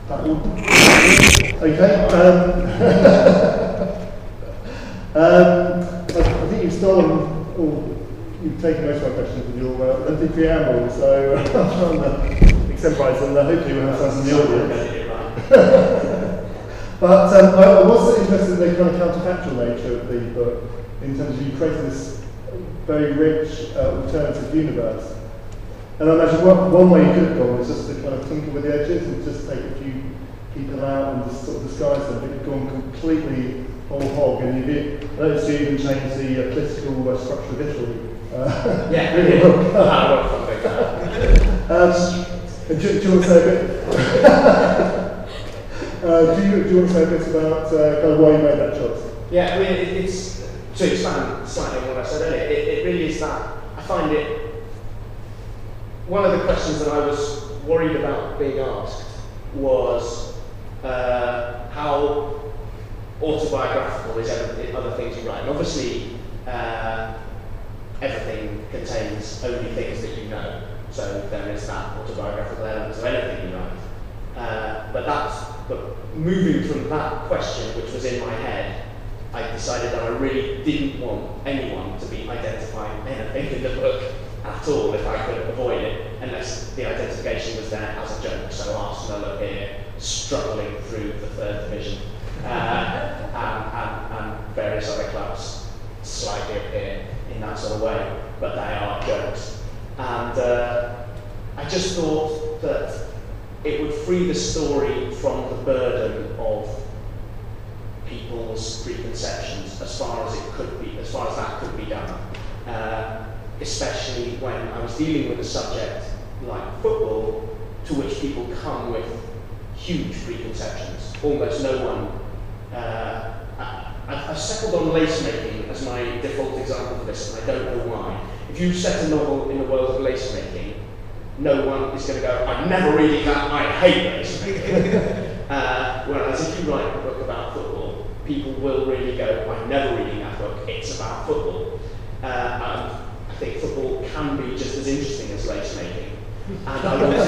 Okay. I think you've stolen, or you've taken most of my questions with your lengthy preamble, so I'm trying to extemporize them. Hopefully we'll have some in the audience. But I was interested in the kind of counterfactual nature of the book, in terms of you creating this very rich alternative universe. And I imagine one way you could have gone was just to kind of tinker with the edges and just take a few people out and just sort of disguise them, but you've gone completely whole hog, and I noticed you even changed the political structure of Italy. Yeah, really well. Something do you want to say a bit? Do you want to say a bit about kind of why you made that choice? Yeah, I mean, it's to expand slightly on what I said earlier. It really is that I find it one of the questions that I was worried about being asked was how autobiographical is other things you write. And obviously, everything contains only things that you know. So there is that autobiographical element of anything you write. But moving from that question, which was in my head, I decided that I really didn't want anyone to be identifying anything in the book at all, if I could avoid it, unless the identification was there as a joke. So Arsenal up here, struggling through the third division, and various other clubs slightly up here in that sort of way, but they are jokes. And I just thought that it would free the story from the burden of people's preconceptions as far as that could be done. Especially when I was dealing with a subject like football, to which people come with huge preconceptions. Almost no one. I've settled on lace making as my default example for this, and I don't know why. If you set a novel in the world of lace making, no one is going to go, I'm never reading that, I hate lace making. Whereas if you write a book about football, people will really go, I'm never reading that book, it's about football. I think football can be just as interesting as lace making, and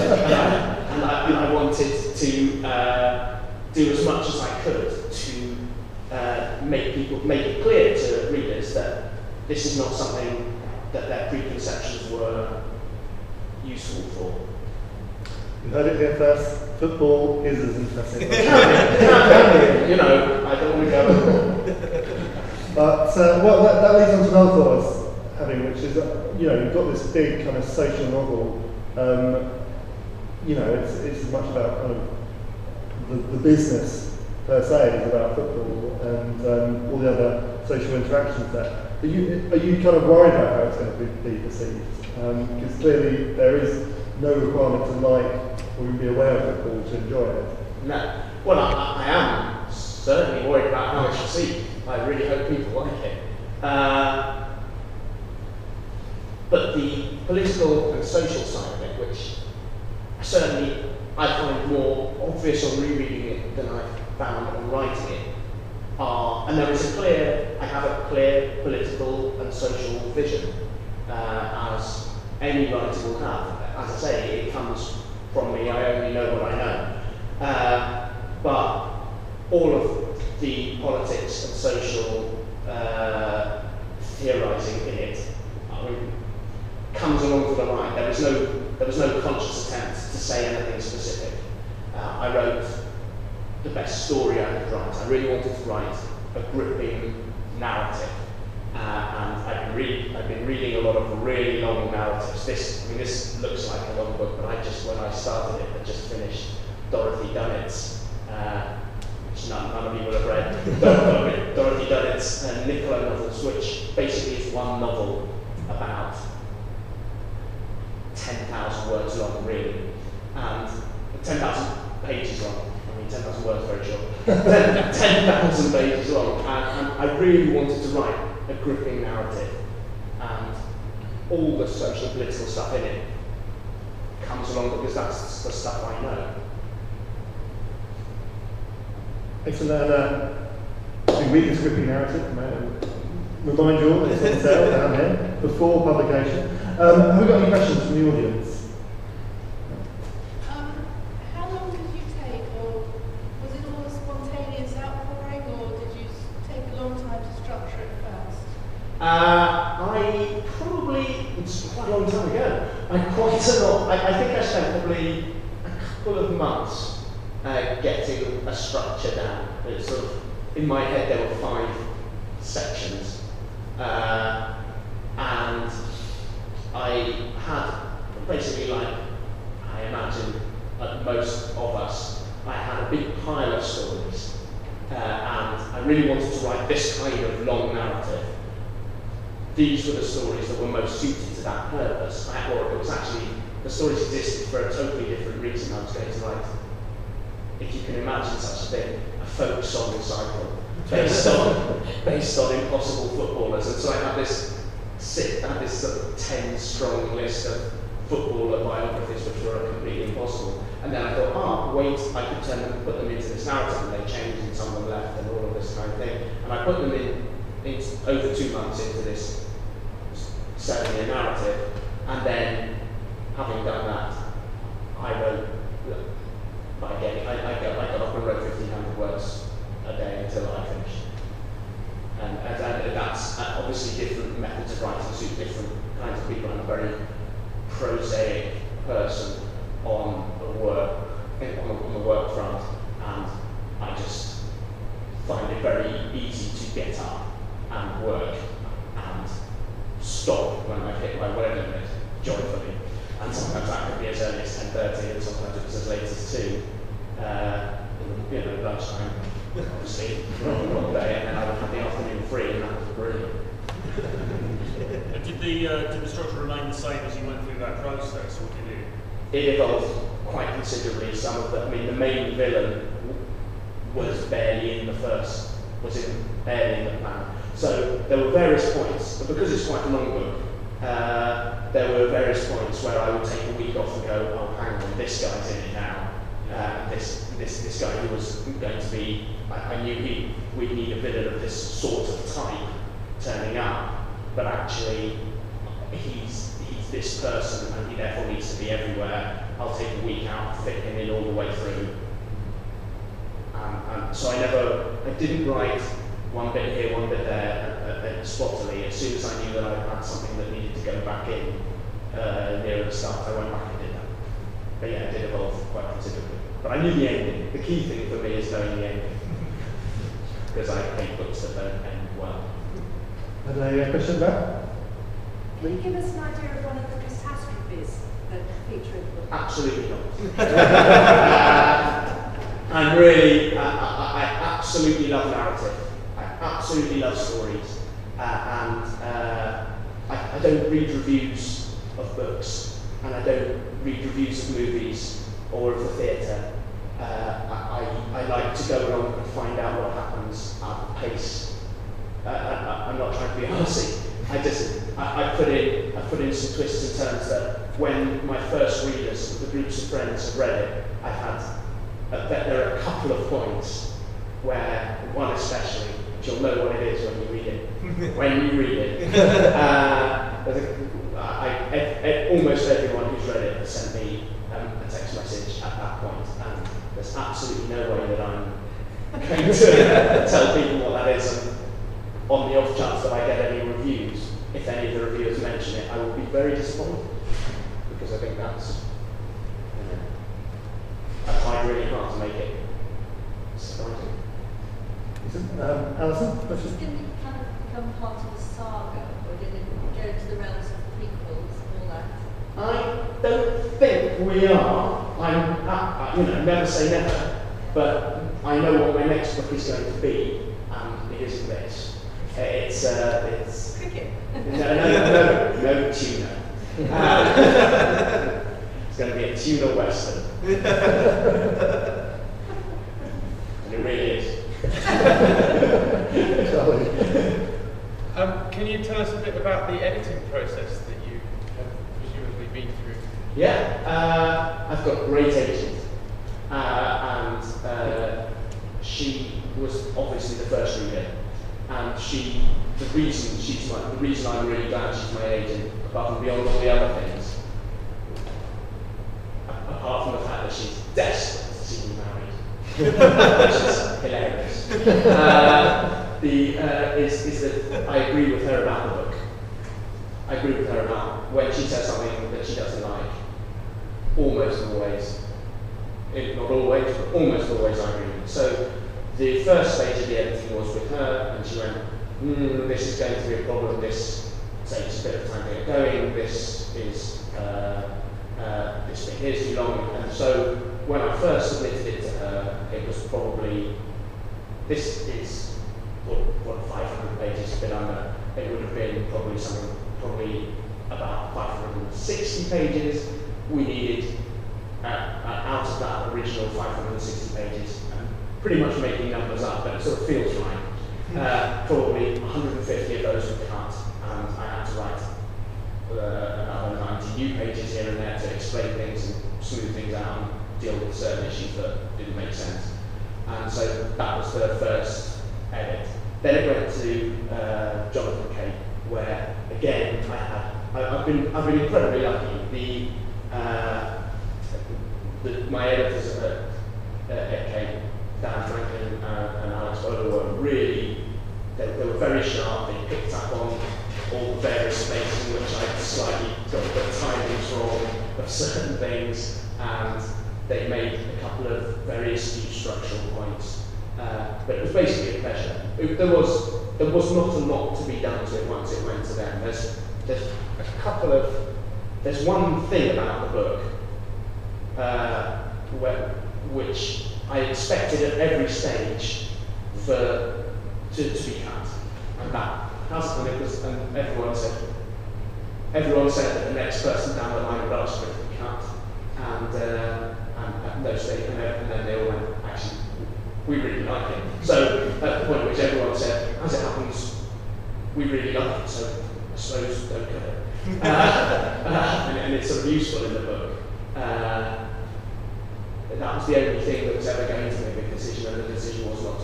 I wanted to do as much as I could to make it clear to readers that this is not something that their preconceptions were useful for. You heard it here first. Football is as interesting. You know, I don't want to go. But that leads on to another thought I was having, which is you've got this big kind of social novel. It's as much about kind of the business per se as about football and all the other social interactions there. Are you kind of worried about how it's going to be perceived? Because clearly there is no requirement to like or even be aware of football to enjoy it. No. Well, I am certainly worried about how it's received. I really hope people like it. But the political and social side of it, which certainly I find more obvious on rereading it than I've found on writing it, and I have a clear political and social vision, as any writer will have. As I say, it comes from me, I only know what I know. But all of the politics and social theorising in it comes along for the ride. There was no conscious attempt to say anything specific. I wrote the best story I could write. I really wanted to write a gripping narrative, and I've been reading a lot of really long narratives. This looks like a long book, but when I started it, I just finished Dorothy Dunnett's, which none of you will have read. Dorothy Dunnett's Nicola novels, which basically is one novel about 10,000 words long, really, and 10,000 pages long. 10,000 words, very short. 10,000 pages long, and I really wanted to write a gripping narrative, and all the social and political stuff in it comes along because that's the stuff I know. Excellent. To read this gripping narrative, remind you all that it's on sale down here before publication. Have we got any questions from the audience? How long did you take, or couple of months getting a structure down. It's sort of, in my head there were 5 sections, and I had basically, like I imagine like most of us, I had a big pile of stories, and I really wanted to write this kind of long narrative. These were the stories that were most suited to that purpose. Or it was actually, the stories existed for a totally different reason. I was going to write, if you can imagine such a thing, a folk song cycle based on impossible footballers. And so I had this sort of 10-strong list of footballer biographies which were completely impossible. And then I thought, wait, I could turn them and put them into this narrative, and they changed and some of them left and all of this kind of thing. And I put them in over 2 months into this 7-year narrative, and then, having done that, I wrote, I got up and wrote 1,500 words a day until I finished. And that's obviously different methods of writing suit different kinds of people. I'm a very prosaic person on the work front, and I just find it very easy to get up and work and stop when I've hit my word limit joyfully. And sometimes that could be as early as 10:30, and sometimes it's as late as 2, lunchtime, obviously, one day, and then I would have the afternoon free, and that was brilliant. Did the structure remain the same as you went through that process, or did it? It evolved quite considerably. The main villain was barely in the plan. So there were various points, but because it's quite a long book, there were various points where I would take a week off and go, oh, hang on, this guy's in it now. This guy who was going to be, I knew we'd need a villain of this sort of type turning up, but actually he's this person and he therefore needs to be everywhere. I'll take a week out to fit him in all the way through. So I didn't write one bit here, one bit there, spottily. As soon as I knew that I had something that needed to go back in nearer the start, I went back and did that. But yeah, it did evolve quite considerably. But I knew the ending. The key thing for me is knowing the ending, because I hate books that don't end well. Are there questions there? Can you give us an idea of one of the catastrophes that feature in the book? Absolutely not. I absolutely love narrative. I absolutely love stories. I don't read reviews of books, and I don't read reviews of movies or of the theatre. I like to go along and find out what happens at the pace. I'm not trying to be arsey. I put in some twists and turns that when my first readers, the groups of friends, have read it, there are a couple of points where, one especially, which you'll know what it is when you read it. Almost everyone who's read it has sent me a text message at that point, and there's absolutely no way that I'm going to tell people what that is. And on the off chance that I get any reviews, if any of the reviewers mention it, I will be very disappointed, because I think that's, I tried really hard to make it surprising. Alison, questions? Did it kind of become part of the saga, or did it go into the realms of the prequels and all that? I don't think we are. Never say never, but I know what my next book is going to be, and it isn't this. It's cricket. No tuna. It's going to be a tuna western. And it really is. Can you tell us a bit about the editing process that you have presumably been through? Yeah, I've got a great agent, and she was obviously the first reader, and the reason I'm really glad she's my agent, above and beyond all the other things, apart from the fact that she's desperate to see me married, which is hilarious, is that I agree with her about the book. I agree with her about when she says something that she doesn't like, almost always. not always, but almost always I agree with. So the first stage of the editing was with her, and she went, this is going to be a problem, this takes a bit of time to get going, this is, this bit here is too long, and so when I first submitted it to her, it was probably, this is, what 500 pages, a bit under, it would have been probably about 560 pages. We needed, out of that original 560 pages, pretty much making numbers up, but it sort of feels right. Probably 150 of those were cut, and I had to write another 90 new pages here and there to explain things and smooth things out and deal with certain issues that didn't make sense. And so that was the first edit. Then it went to Jonathan Cape, where again I've been incredibly lucky. My editors at Cape, Dan Franklin and Alex Bowler, were really, they were very sharp. They picked up on all the various spaces in which I slightly got the timings wrong of certain things, and they made a couple of very astute structural points. But it was basically a pleasure. There was not a lot to be done to it once it went to them. There's one thing about the book which I expected at every stage to be cut, and that hasn't, and everyone said that the next person down the line would ask for it to be cut, and at no stage, and then they all went, actually, we really like it. So at the point at which everyone said, as it happens, we really like it, so I suppose don't cut it. And it's sort of useful in the book. That was the only thing that was ever going to make a decision, and the decision was not to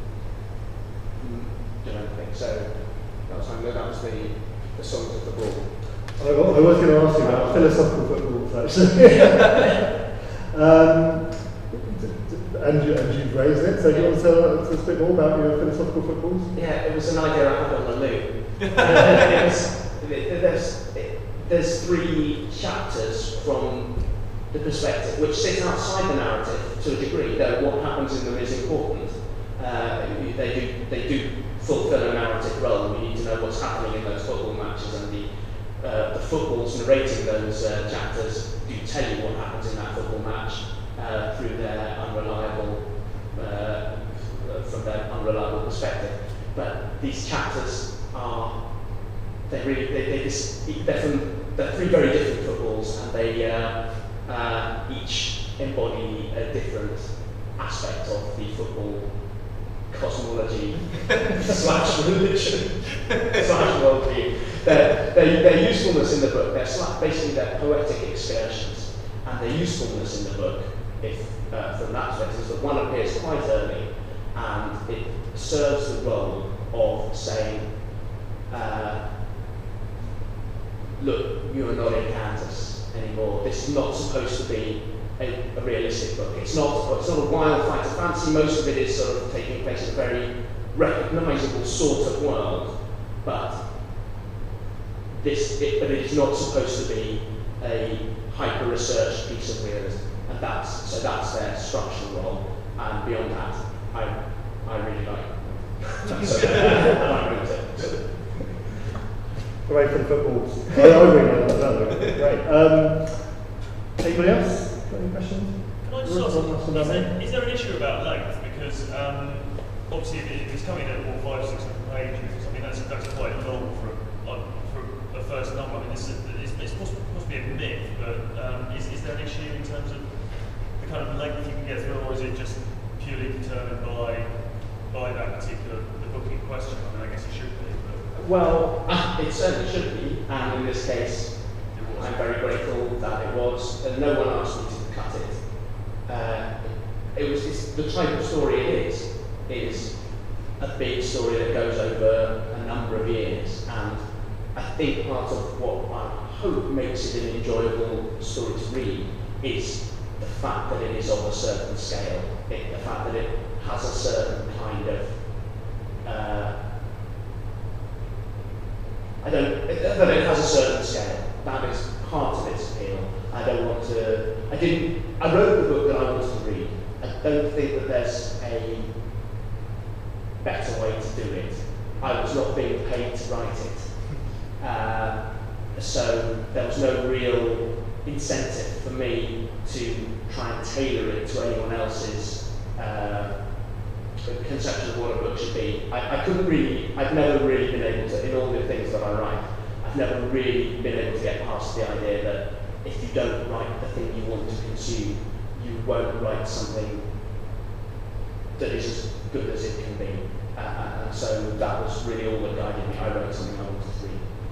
do anything. So that was the songs of the ball. I was going to ask you about philosophical footballs, actually. And you've raised it, so do you want to tell us a bit more about your philosophical footballs? Yeah, it was an idea I had on the loo. There's 3 chapters from the perspective which sit outside the narrative to a degree, though what happens in them is important. They do fulfill a narrative role. We need to know what's happening in those football matches, and the footballs narrating those chapters do tell you what happens in that football match through their from their unreliable perspective. But these chapters are, they're 3 very different footballs, and they each embody a different aspect of the football cosmology / religion / worldview. Their usefulness in the book, basically they're poetic excursions, and their usefulness in the book, from that perspective, is that one appears quite early, and it serves the role of saying, look, you are not in Kansas anymore. This is not supposed to be a realistic book. It's not a wild fight of fantasy. Most of it is sort of taking place in a very recognisable sort of world, but it is not supposed to be a hyper-researched piece of realism, and that's their structural role. And beyond that, I really like it. I wrote it. Great for the footballs. I really like that. Great. Anybody else? Got any questions? Can I just ask, is there an issue about length? Because obviously if it's coming at 500-600 pages, I mean that's quite long for a first number. I mean it's possibly a myth, but is there an issue in terms of the kind of length you can get through, or is it just purely determined by that particular the book in question? I mean I guess it should be. Well, it certainly should be, and in this case, I'm very grateful that it was. No one asked me to cut it. It's the type of story it is a big story that goes over a number of years, and I think part of what I hope makes it an enjoyable story to read is the fact that it is of a certain scale, the fact that it has a certain kind of that it has a certain scale. That is part of its appeal. I wrote the book that I wanted to don't think that there's a better way to do it. I was not being paid to write it. So there was no real incentive for me to try and tailor it to anyone else's conception of what a book should be. I've never really been able to, in all the things that I write, I've never really been able to get past the idea that if you don't write the thing you want to consume, you won't write something that is as good as it can be. And so that was really all that guided me. I wrote something I wanted to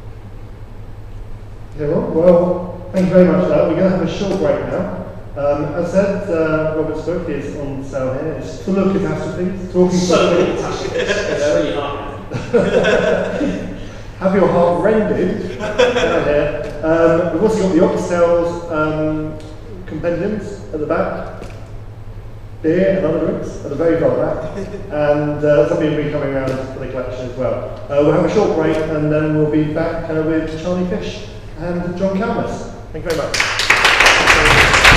read. Okay, well, thank you very much for that. We're going to have a short break now. As said, Robert's book is on sale here. It's full of catastrophes. So many catastrophes. It's really hard. Have your heart rended down here. We've also got the Oxtails compendiums at the back. Beer and other drinks at the very far back. And somebody will be coming around for the collection as well. We'll have a short break and then we'll be back with Charlie Fish and John Calmus. Thank you very much.